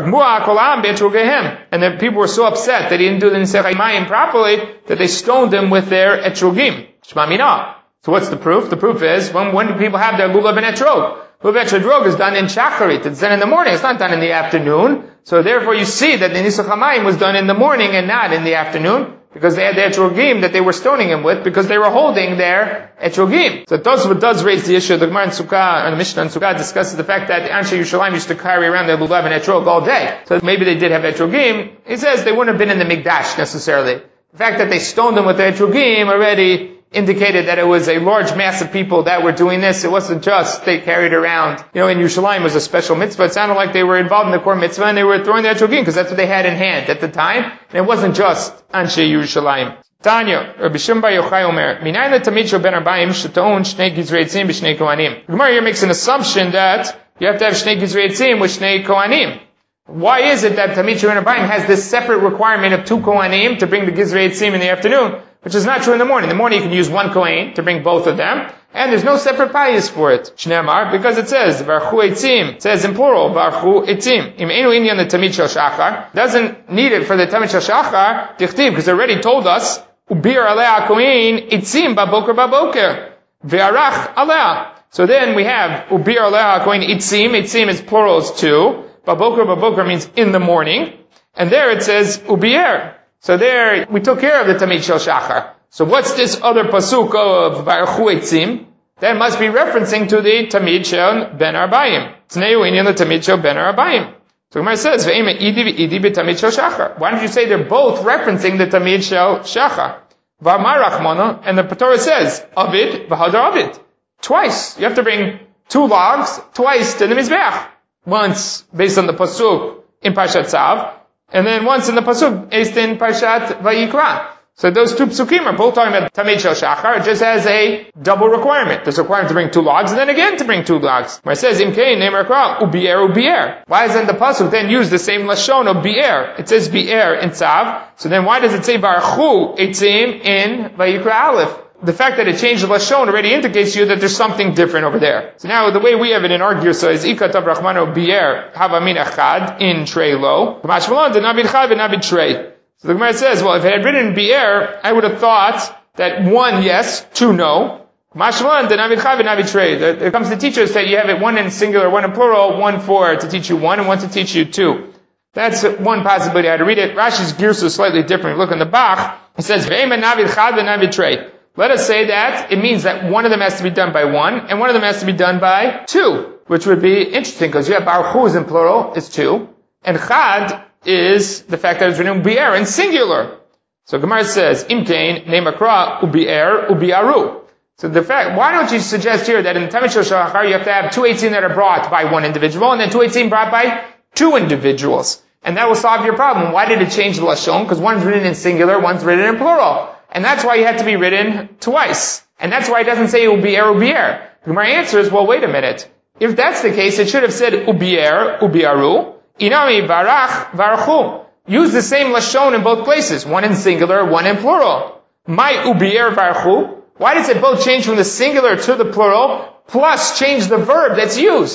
And then people were so upset that he didn't do the Nisuch HaMayim properly that they stoned him with their etrogim. Shema Mina. So what's the proof? The proof is, when, when do people have their lulav and etrog? Lulav and etrog is done in shacharit. It's done in the morning. It's not done in the afternoon. So therefore you see that the Nisuch HaMayim was done in the morning and not in the afternoon, because they had the etrogim that they were stoning him with, because they were holding their etrogim. So Tosfot does raise the issue. The Gemara in Sukkah, and the Mishnah in Sukkah discusses the fact that Anshe Yerushalayim used to carry around their lulav and etrog all day. So maybe they did have etrogim. He says they wouldn't have been in the Mikdash necessarily. The fact that they stoned them with the etrogim already indicated that it was a large mass of people that were doing this. It wasn't just they carried around, you know, in Yerushalayim was a special mitzvah. It sounded like they were involved in the core mitzvah and they were throwing the etrogim because that's what they had in hand at the time. And it wasn't just Anshe Yerushalayim. Tanya, Rabbi Shimon Bar Yochai Omer, Minayin letamid shel ben arbaim shetoun shnei gizrei etzim b'shnei kohanim. The Gemara here makes an assumption that you have to have shnei gizrei etzim with shnei kohanim. Why is it that Tamid shel ben arbaim has this separate requirement of two kohanim to bring the gizrei etzim in the afternoon, which is not true in the morning? In the morning you can use one kohen to bring both of them, and there's no separate payas for it. Shneimar, because it says Baruchu etzim, it says in plural Baruchu etzim. Im einu inyan the Tamid shel shachar, doesn't need it for the Tamid shel shachar dichtiv, because it already told us ubir aleh kohen etzim baboker baboker ve'arach aleh. So then we have ubir aleh kohen etzim. Etzim is plural is two. Baboker baboker means in the morning, and there it says ubier. So there, we took care of the Tamid Shel Shachar. So what's this other pasuk of Baruchu Etzim? That must be referencing to the Tamid Shel Ben Arbayim. Tneu inyan the Tamid Shel Ben Arbayim. So Gemara says, Ve'ema idi v'idi b'Tamid Shel Shachar. Why don't you say they're both referencing the Tamid Shel Shachar? V'amar Rachmana, and the Torah says, Avid v'hadar Avid. Twice. You have to bring two logs, twice to the Mizbeach. Once based on the pasuk in Parshat Tzav, and then once in the pasuk based in Parshat Vayikra. So those two psukim are both talking about Tamid Shel Shachar. It just has a double requirement. There's a requirement to bring two logs, and then again to bring two logs. Where it says, Im kein ne'emar kra, ubier ubier. Why isn't the pasuk then use the same lashon of bier? It says bier in Tzav. So then why does it say Baruchu etzim in Vayikra Aleph? The fact that it changed the lashon already indicates to you that there's something different over there. So now the way we have it in our Girsa is Ikatav Rachmano bier havamin achad in trey lo. Kamashmalon did not be chad and not be trey. So the Gemara says, well, if it had written bier, I would have thought that one yes, two no. Kamashmalon did not be chad and not be trey. It comes to teachers that you have it one in singular, one in plural, one for to teach you one and one to teach you two. That's one possibility how to read it. Rashi's Girsa is slightly different. Look in the Bach. It says ve'ema navid chad and navid trey. Let us say that it means that one of them has to be done by one, and one of them has to be done by two, which would be interesting, because you have Baruchu is in plural, is two, and Chad is the fact that it's written Ubier in singular. So Gemara says, Imkein, Neimakra, Ubier, Ubiaru. So the fact, why don't you suggest here that in the Tamid Shel Shachar you have to have two eighteen that are brought by one individual, and then two eighteen brought by two individuals. And that will solve your problem. Why did it change the Lashon? Because one's written in singular, one's written in plural. And that's why you had to be written twice. And that's why it doesn't say ubier, ubier. The Gemara answers, well, wait a minute. If that's the case, it should have said ubier, ubiaru, inami barach, varachu. Use the same lashon in both places. One in singular, one in plural. My ubier, varachu. Why does it both change from the singular to the plural, plus change the verb that's used?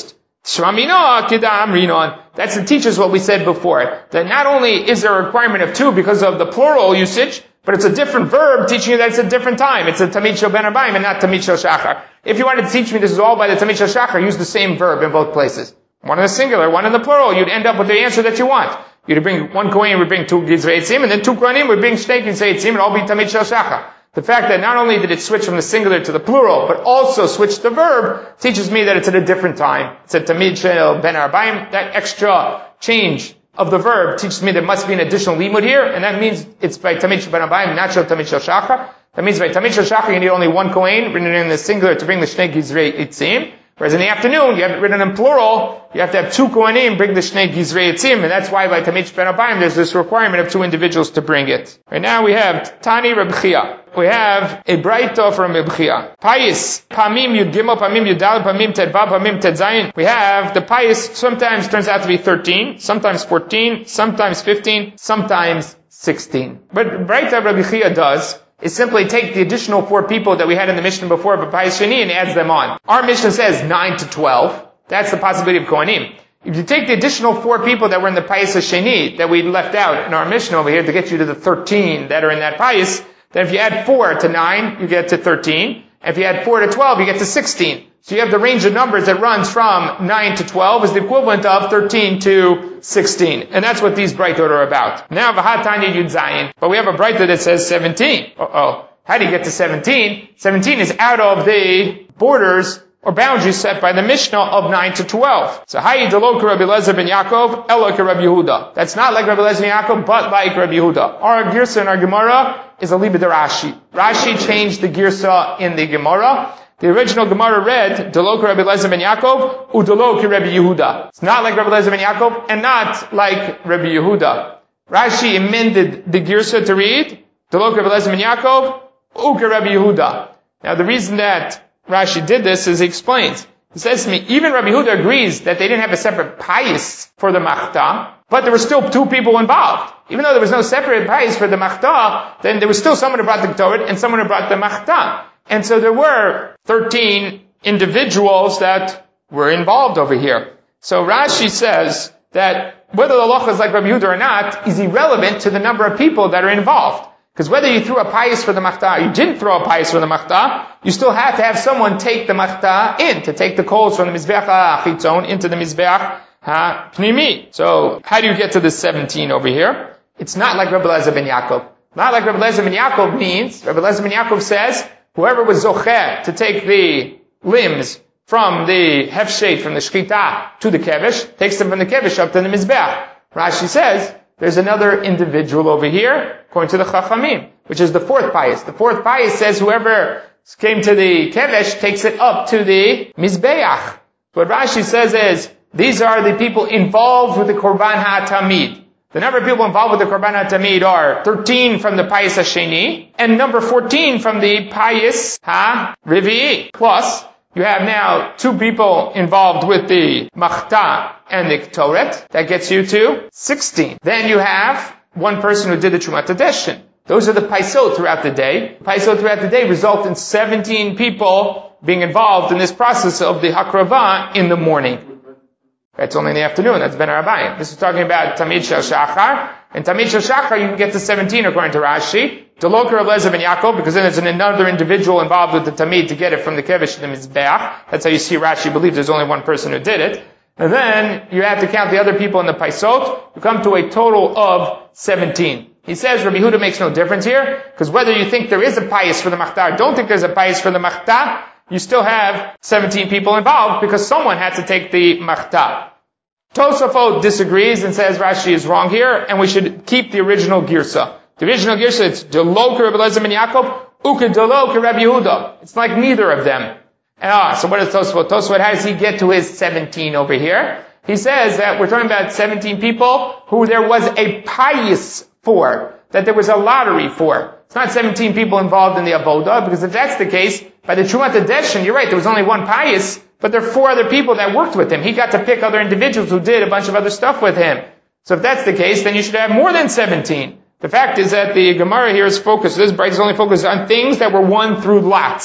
Shramina kida amrinon. That's to teach us what we said before. That not only is there a requirement of two because of the plural usage, but it's a different verb teaching you that it's a different time. It's a tamid shel ben arbaim and not tamid shel shachar. If you wanted to teach me this is all by the tamid shel shachar, use the same verb in both places. One in the singular, one in the plural. You'd end up with the answer that you want. You'd bring one kohen would bring two gizrei etzim, and then two kohanim would bring shnei gizrei etzim, and all be tamid shel shachar. The fact that not only did it switch from the singular to the plural, but also switched the verb, teaches me that it's at a different time. It's a tamid shel ben arbaim. That extra change of the verb teaches me there must be an additional limud here, and that means it's by tamid shel ben arbaim, not shel tamid shel shachar. That means by tamid shel shachar you need only one kohen written in the singular to bring the shnei gizrei etzim. Whereas in the afternoon, you have it written in plural, you have to have two kohanim bring the shnei gizrei etzim, and that's why by tamid shel ben arbaim there's this requirement of two individuals to bring it. Right now we have Tani Reb Chia. We have a braita from Reb Chia. Payis, Pamim Yud Gimel, Pamim Yud Daled, Pamim Ted Vav, Pamim Ted Zayin. We have the Payis sometimes turns out to be thirteen, sometimes fourteen, sometimes fifteen, sometimes sixteen. But braita Reb Chia does is simply take the additional four people that we had in the Mishnah before, but Payis Sheni, and adds them on. Our Mishnah says nine to twelve. That's the possibility of Kohanim. If you take the additional four people that were in the Payis Sheni that we left out in our Mishnah over here to get you to the thirteen that are in that Payis, then if you add four to nine, you get to thirteen. And if you add four to twelve, you get to sixteen. So you have the range of numbers that runs from nine to twelve is the equivalent of thirteen to sixteen. And that's what these braitot are about. Now, V'hatanya Yud Zayin. But we have a braitot that says seventeen. Uh-oh. How do you get to seventeen? seventeen is out of the borders or boundaries set by the Mishnah of nine to twelve. So, Hayi Delo Rabbi Eliezer ben Yaakov, Elo Rabbi Yehuda. That's not like Rabbi Eliezer ben Yaakov, but like Rabbi Yehuda. Our Girsa in our Gemara is a libid Rashi. Rashi changed the Girsa in the Gemara. The original Gemara read, Delo Rabbi Eliezer ben Yaakov, Udelo Rabbi Yehuda. It's not like Rabbi Eliezer ben Yaakov, and not like Rabbi Yehuda. Rashi amended the Girsa to read, Delo Rabbi Eliezer ben Yaakov, Uke Rabbi Yehuda. Now the reason that Rashi did this is he explains. He says to me, even Rabbi Yehuda agrees that they didn't have a separate payis for the machta, but there were still two people involved. Even though there was no separate payis for the machta, then there was still someone who brought the Torah and someone who brought the machta. And so there were thirteen individuals that were involved over here. So Rashi says that whether the locha is like Rabbi Yehuda or not is irrelevant to the number of people that are involved. Because whether you threw a payis for the machta or you didn't throw a payis for the machta, you still have to have someone take the machta in, to take the coals from the mizbeach ha-chitzon into the mizbeach ha-pnimi. So, how do you get to the seventeen over here? It's not like Rabbi Eliezer ben Yaakov. Not like Rabbi Eliezer ben Yaakov means, Rabbi Eliezer ben Yaakov says, whoever was zocheh to take the limbs from the hefshet, from the shchita to the kevish, takes them from the kevish up to the mizbeach. Rashi says, there's another individual over here, according to the Chachamim, which is the fourth payis. The fourth payis says whoever came to the kevesh takes it up to the mizbeach. What Rashi says is, these are the people involved with the Korban HaTamid. The number of people involved with the Korban HaTamid are thirteen from the Payis HaSheni, and number fourteen from the Payis HaRivi'i. Plus, you have now two people involved with the Machta and the Ktoret. That gets you to sixteen. Then you have one person who did the Trumat HaDeshen. Those are the Paisot throughout the day. Paisot throughout the day result in seventeen people being involved in this process of the Hakrava in the morning. That's only in the afternoon. That's Ben Arbaim. This is talking about Tamid Shel Shachar. And Tamid Shel Shachar, you can get to seventeen according to Rashi. Delok Rabbi Eliezer ben Yaakov, because then there's another individual involved with the Tamid to get it from the Kevish to the Mizbeach. That's how you see Rashi believes there's only one person who did it. And then you have to count the other people in the Paisot. You come to a total of seventeen. He says Rabbi Yehuda makes no difference here, because whether you think there is a payis for the Machta or don't think there's a payis for the Machta, you still have seventeen people involved because someone had to take the Machta. Tosafot disagrees and says Rashi is wrong here, and we should keep the original Girsa. The original Girsa, it's Delok Rabbi Eliezer ben Yaakov, Uke Delok Rabbi Yehuda. It's like neither of them. And, ah, so what is Tosafot? Tosafot, how does he get to his seventeen over here? He says that we're talking about seventeen people who there was a payis for, that there was a lottery for. It's not seventeen people involved in the avoda, because if that's the case, by the Trumat HaDeshen, you're right, there was only one payis, but there are four other people that worked with him. He got to pick other individuals who did a bunch of other stuff with him. So if that's the case, then you should have more than seventeen. The fact is that the Gemara here is focused, this Braita is only focused on things that were won through lots.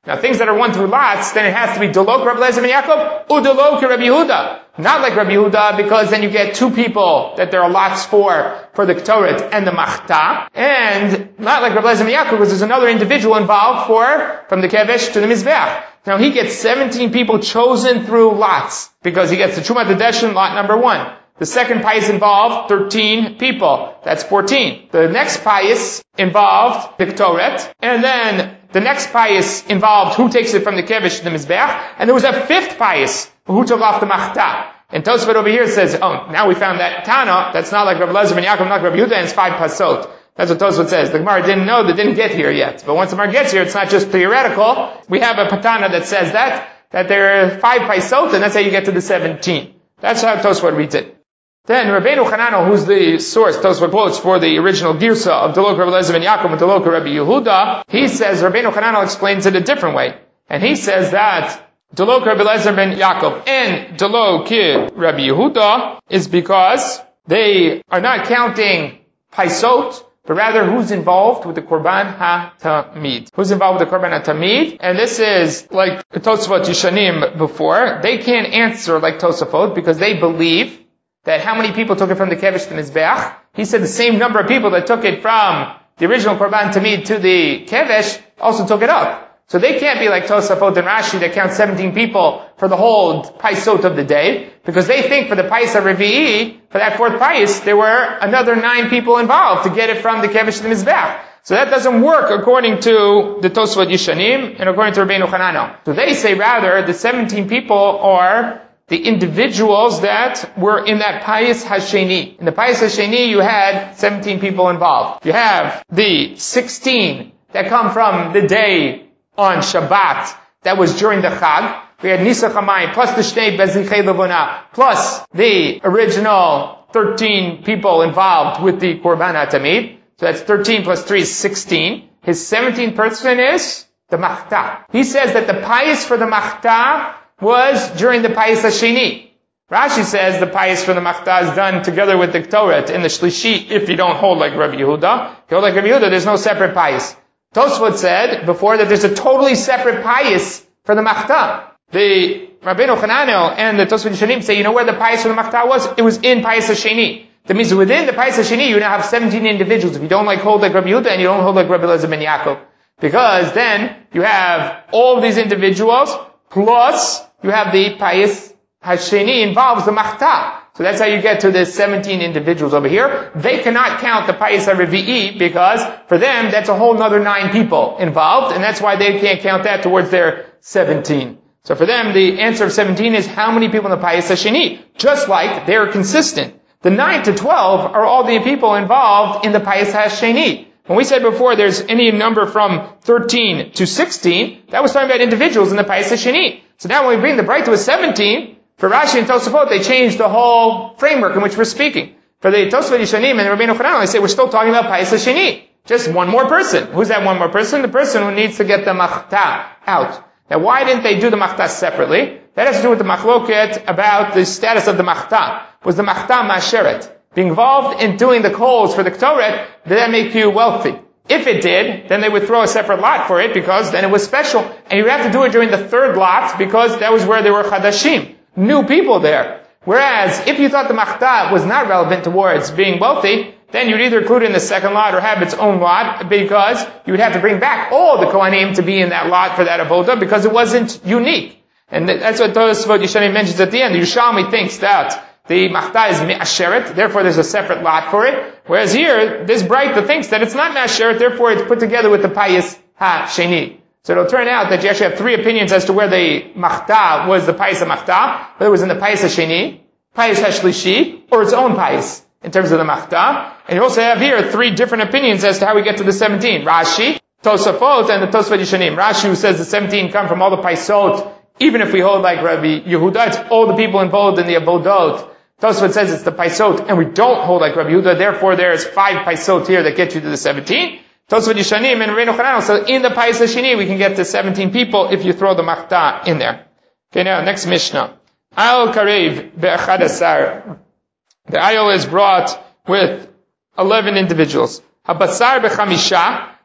Now things that are won through lots, then it has to be Delok Rabbi Eliezer ben Yaakov, Udelok Rabbi Yehuda. Not like Rabbi Yehuda, because then you get two people that there are lots for, for the Ktoret and the Machta. And not like Rabbi Eliezer ben Yaakov, because there's another individual involved for, from the Kevesh to the Mizbeach. Now he gets seventeen people chosen through lots, because he gets the Trumat Hadeshin, lot number one. The second payis involved thirteen people. That's fourteen. The next payis involved the Ktoret, and then the next payis involved who takes it from the Kevesh to the Mizbeach, and there was a fifth payis who took off the Machta. And Tosfot over here says, oh, now we found that Tana, that's not like Rabbi Eliezer ben Yaakov, not like Rabbi Yehuda, and it's five pasot. That's what Tosfot says. The Gemara didn't know, that didn't get here yet. But once the Gemara gets here, it's not just theoretical. We have a Patana that says that, that there are five pasot, and that's how you get to the seventeen. That's how Tosfot reads it. Then Rabbeinu Chananel, who's the source, Tosfot quotes for the original Girsa of Delok Rabbi Eliezer ben Yaakov and Delok Rabbi Yehuda, he says, Rabbeinu Chananel explains it a different way. And he says that Delok Rabbi Eliezer ben Yaakov and Delok Rabbi Yehuda is because they are not counting paisot, but rather who's involved with the Korban HaTamid. Who's involved with the Korban HaTamid? And this is like Tosfot Yishanim before. They can't answer like Tosafot because they believe that how many people took it from the Kevesh to Mizbeach. He said the same number of people that took it from the original Korban Tamid to the Kevesh also took it up. So they can't be like Tosafot and Rashi that count seventeen people for the whole paisot of the day, because they think for the Pais HaRevi'i, for that fourth Pais, there were another nine people involved to get it from the Kevesh to the Mizbeach. So that doesn't work according to the Tosfot Yishanim and according to Rabbeinu Chananel. So they say rather the seventeen people are the individuals that were in that Pais Hasheni. In the Pais Hasheni you had seventeen people involved. You have the sixteen that come from the day on Shabbat that was during the Chag. We had Nisa Chamayim plus the Shnei Bezichei Levona plus the original thirteen people involved with the Korban HaTamid. So that's thirteen plus three is sixteen. His seventeenth person is the Machta. He says that the Pais for the Machta was during the Pais HaSheni. Rashi says the Pais for the Machta is done together with the Ktoret in the Shlishi if you don't hold like Rabbi Yehuda. If you hold like Rabbi Yehuda, there's no separate Pais. Tosfot said before that there's a totally separate Pais for the Machta. The Rabbeinu Chananel and the Tosfot Yishanim say, you know where the Pais for the Machta was? It was in Pais HaSheni. That means within the Pais HaSheni you now have seventeen individuals. If you don't like hold like Rabbi Yehuda and you don't hold like Rabbi Eliezer ben Yaakov. Because then you have all of these individuals plus you have the Pais HaSheni involves the Machta. So that's how you get to the seventeen individuals over here. They cannot count the Pais HaRevi'i because for them that's a whole nother nine people involved, and that's why they can't count that towards their seventeen. So for them the answer of seventeen is how many people in the Pais HaSheni. Just like they're consistent. The nine to twelve are all the people involved in the Pais HaSheni. When we said before there's any number from thirteen to sixteen, that was talking about individuals in the Pais HaSheni. So now when we bring the bright to a seventeen, for Rashi and Tosafot, they changed the whole framework in which we're speaking. For the Tosafot Yishanim and the Rabbeinu Chananel, they say we're still talking about Pais HaSheni. Just one more person. Who's that one more person? The person who needs to get the Machta out. Now why didn't they do the Machta separately? That has to do with the Machloket about the status of the Machta. Was the Machta Masheret? Being involved in doing the coals for the Ktoret, did that make you wealthy? If it did, then they would throw a separate lot for it because then it was special. And you would have to do it during the third lot because that was where there were Chadashim. New people there. Whereas, if you thought the Machta was not relevant towards being wealthy, then you'd either include it in the second lot or have its own lot, because you would have to bring back all the Kohanim to be in that lot for that Avodah, because it wasn't unique. And that's what Tosfot Yishanim mentions at the end. The Yerushalmi thinks that the Machta is Me'asheret, therefore there's a separate lot for it. Whereas here, this Breita thinks that it's not Me'asheret, therefore it's put together with the Pais HaSheni. So it'll turn out that you actually have three opinions as to where the Machta was the Pais HaMachta, whether it was in the Pais HaSheni, Pais HaShlishi, or its own Pais, in terms of the Machta. And you also have here three different opinions as to how we get to the seventeen. Rashi, Tosafot, and the Tosfot Yishanim. Rashi, who says the seventeen come from all the Paisot, even if we hold like Rabbi Yehuda, it's all the people involved in the Avodot. Tosfot says it's the Paisot, and we don't hold like Rabbi Yehuda, therefore there's five Paisot here that get you to the seventeen. Tosfot Yishanim and Rabbeinu Chananel, so in the Pais HaSheni we can get to seventeen people if you throw the Machta in there. Okay, now next Mishnah. Ayol Karev be'achad asar. The ayol is brought with eleven individuals. Habasar bechamisha.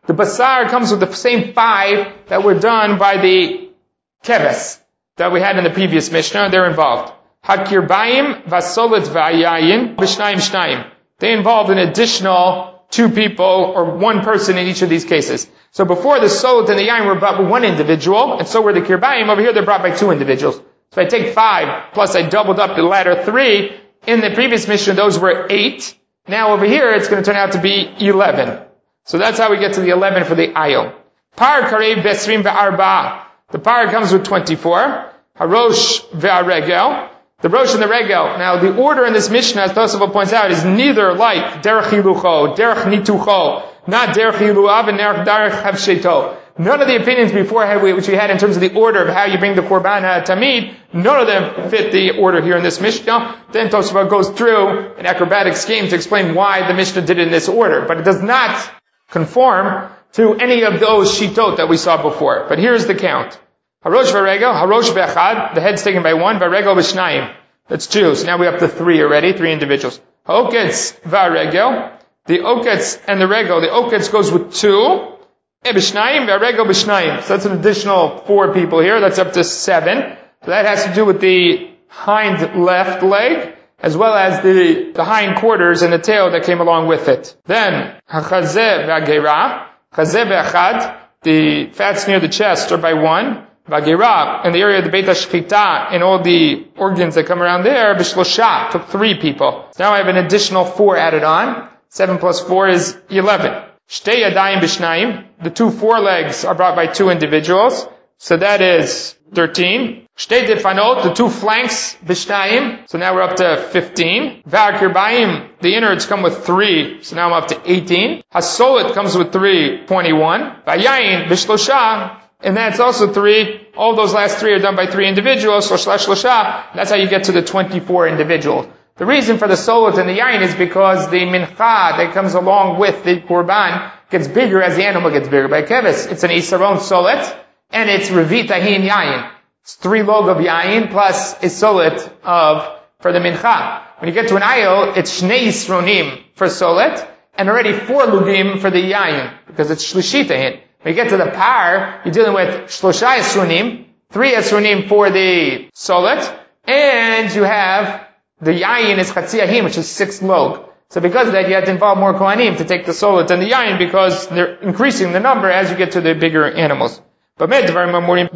The basar comes with the same five that were done by the keves that we had in the previous Mishnah. They're involved. Hakirbayim vasolet vayayin b'shnayim shnayim. They involved an additional two people or one person in each of these cases. So before the solet and the yayin were brought by one individual, and so were the kirbayim. Over here they're brought by two individuals. So I take five, plus I doubled up the latter three. In the previous Mishnah, those were eight. Now over here, it's going to turn out to be eleven. So that's how we get to the eleven for the ayil. Par karev besrim ve'arba. The par comes with twenty-four. Harosh ve'aregel. The rosh and the regel. Now the order in this Mishnah, as Tosafot points out, is neither like derech hilucho, derech nitucho, not derech hiluav and derech havsheto. None of the opinions before which we had in terms of the order of how you bring the korban tamid, none of them fit the order here in this Mishnah. Then Tosafot goes through an acrobatic scheme to explain why the Mishnah did it in this order. But it does not conform to any of those shitot that we saw before. But here's the count. Harosh v'regel, harosh v'echad, the head's taken by one, v'regel v'shnayim. That's two. So now we're up to three already, three individuals. Ha'oketz v'regel, the oketz and the regel, the oketz goes with two. B'shnayim, v'regel b'shnayim. So that's an additional four people here. That's up to seven. So that has to do with the hind left leg, as well as the, the hind quarters and the tail that came along with it. Then, ha'chazeh v'agera, chazeh v'echad, the fats near the chest are by one. V'agera, in the area of the Beit HaShchita, and all the organs that come around there, b'shlosha, took three people. So now I have an additional four added on. Seven plus four is eleven. Shtei yadayim b'shnayim, the two forelegs are brought by two individuals, so that is thirteen. Shtei defanot, the two flanks b'shnayim, so now we're up to fifteen. V'akirbayim, the innards come with three, so now I'm up to eighteen. Hasolet comes with three, twenty-one. V'yayin b'shlosha, and that's also three. All those last three are done by three individuals, shlosh shlosha. That's how you get to the twenty-four individuals. The reason for the solet and the yayin is because the mincha that comes along with the korban gets bigger as the animal gets bigger. By keves, it's an isaron solet, and it's revit ahin yayin. It's three log of yayin plus a solet of, for the mincha. When you get to an ayil, it's shnei isronim for solet, and already four lugim for the yayin, because it's shlishit ahin. When you get to the par, you're dealing with shlosha esronim, three esronim for the solet, and you have the yayin is chatzi ahim, which is six log. So because of that, you have to involve more kohanim to take the solet than the yayin, because they're increasing the number as you get to the bigger animals. But that's only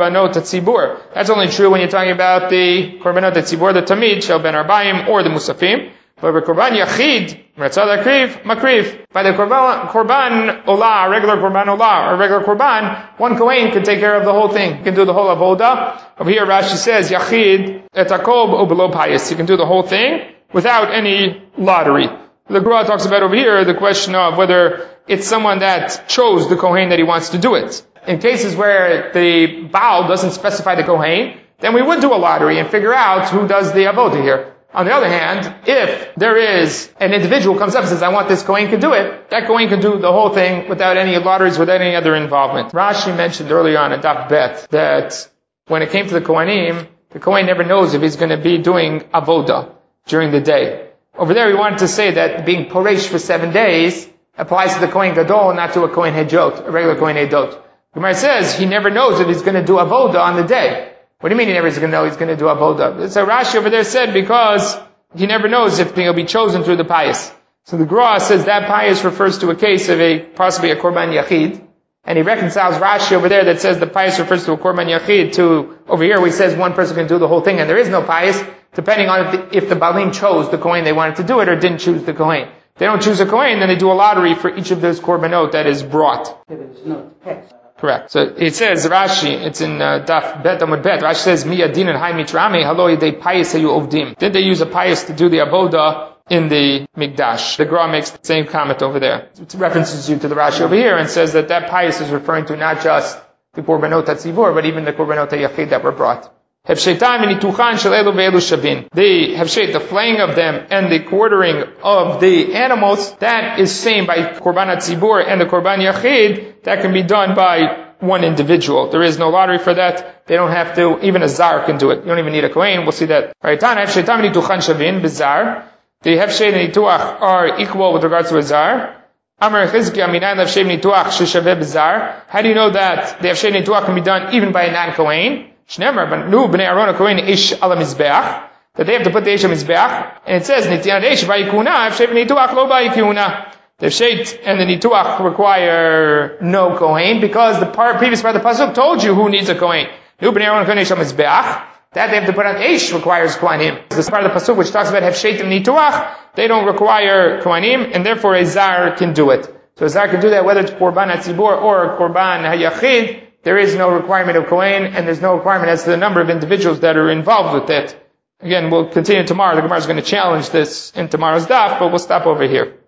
true when you're talking about the korbanot tzibur, the tamid, shel ben arbaim, or the musafim. But the korban yachid, ratzad akriv, makriv. By the korban, korban olah, regular korban olah, or regular korban, one kohen can take care of the whole thing. He can do the whole avoda. Over here, Rashi says, yachid etakob o below payis. He can do the whole thing without any lottery. The Gemara talks about over here the question of whether it's someone that chose the kohen that he wants to do it. In cases where the Baal doesn't specify the kohen, then we would do a lottery and figure out who does the avoda here. On the other hand, if there is an individual who comes up and says, I want this kohen to do it, that kohen can do the whole thing without any lotteries, without any other involvement. Rashi mentioned earlier on in Daf Bet that when it came to the kohanim, the kohen never knows if he's going to be doing avoda during the day. Over there, we wanted to say that being poresh for seven days applies to the kohen gadol, not to a kohen hedjot, a regular kohen hedjot. Gemara says he never knows if he's going to do avoda on the day. What do you mean he never is going to know he's going to do avoda? So Rashi over there said because he never knows if he'll be chosen through the pious. So the Gra says that pious refers to a case of a possibly a korban yachid, and he reconciles Rashi over there that says the pious refers to a korban yachid to over here where he says one person can do the whole thing and there is no pious, depending on if the, if the Balim chose the kohen they wanted to do it or didn't choose the kohen. If they don't choose a kohen, then they do a lottery for each of those korbanot that is brought. There's no text. Correct. So it says, Rashi, it's in uh, Daf Bet Amud Bet, Rashi says, Mi adin and hai mitrami, halo yedei payis hayu ovdim. Did they use a pious to do the avoda in the Mikdash? The Gra makes the same comment over there. It references you to the Rashi over here and says that that pious is referring to not just the korbanot hatzivur, but even the korbanot hayachid that were brought. The hefshet, the flaying of them and the quartering of the animals, that is same by korban hatzibur and the korban yachid, that can be done by one individual. There is no lottery for that. They don't have to, even a zar can do it. You don't even need a kohen. We'll see that. Right, the hefshet and nituach are equal with regards to a zar. Amar Chizkiah minayin lefshev nituach sheshaveh b'zar. How do you know that the hefshev nituach can be done even by a non-kohen? Shneimar b'nu b'nei Aaron kohen ish ala mizbeach. That they have to put the ish on mizbeach, and it says nitiyan ish vayikuna hefshev nituach lo vayikuna. The hefshet and the nituach require no kohen because the part, previous part of the pasuk told you who needs a kohen. Nu b'nei Aaron kohen ish ala mizbeach. That they have to put on ish requires kohanim. This part of the pasuk which talks about hefshet and nituach, they don't require kohanim, and therefore a zar can do it. So a zar can do that whether it's korban hatzibur or korban hayachid. There is no requirement of kohen, and there's no requirement as to the number of individuals that are involved with it. Again, we'll continue tomorrow. The Gemara is going to challenge this in tomorrow's daf, but we'll stop over here.